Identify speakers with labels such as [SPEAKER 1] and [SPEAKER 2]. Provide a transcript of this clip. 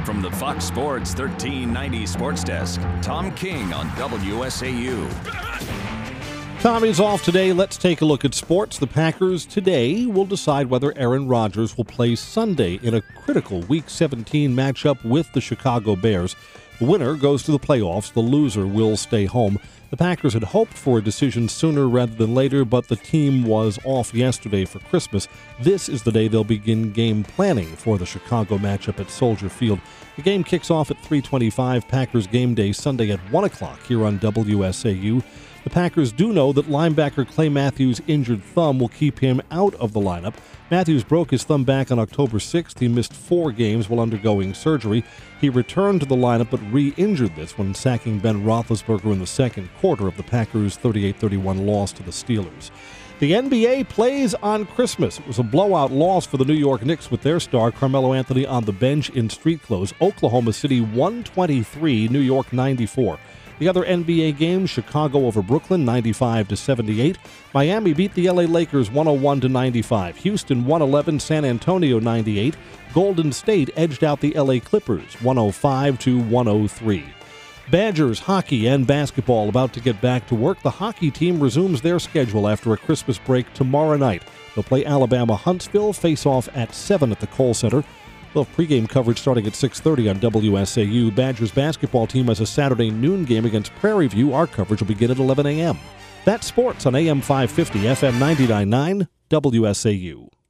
[SPEAKER 1] From the Fox Sports 1390 Sports Desk, Tom King on WSAU.
[SPEAKER 2] Tommy's off today. Let's take a look at sports. The Packers today will decide whether Aaron Rodgers will play Sunday in a critical Week 17 matchup with the Chicago Bears. The winner goes to the playoffs. The loser will stay home. The Packers had hoped for a decision sooner rather than later, but the team was off yesterday for Christmas. This is the day they'll begin game planning for the Chicago matchup at Soldier Field. The game kicks off at 3:25, Packers game day Sunday at 1 o'clock here on WSAU. The Packers do know that linebacker Clay Matthews' injured thumb will keep him out of the lineup. Matthews broke his thumb back on October 6th. He missed 4 games while undergoing surgery. He returned to the lineup but re-injured this when sacking Ben Roethlisberger in the second quarter of the Packers' 38-31 loss to the Steelers. The NBA plays on Christmas. It was a blowout loss for the New York Knicks with their star Carmelo Anthony on the bench in street clothes. Oklahoma City 123, New York 94. The other NBA games, Chicago over Brooklyn 95-78. Miami beat the LA Lakers 101-95. Houston 111, San Antonio 98. Golden State edged out the LA Clippers 105-103. Badgers hockey and basketball about to get back to work. The hockey team resumes their schedule after a Christmas break tomorrow night. They'll play Alabama Huntsville, face off at 7 at the Kohl Center. We'll have pregame coverage starting at 6:30 on WSAU. Badgers basketball team has a Saturday noon game against Prairie View. Our coverage will begin at 11 a.m. That's sports on AM 550, FM 99.9, WSAU.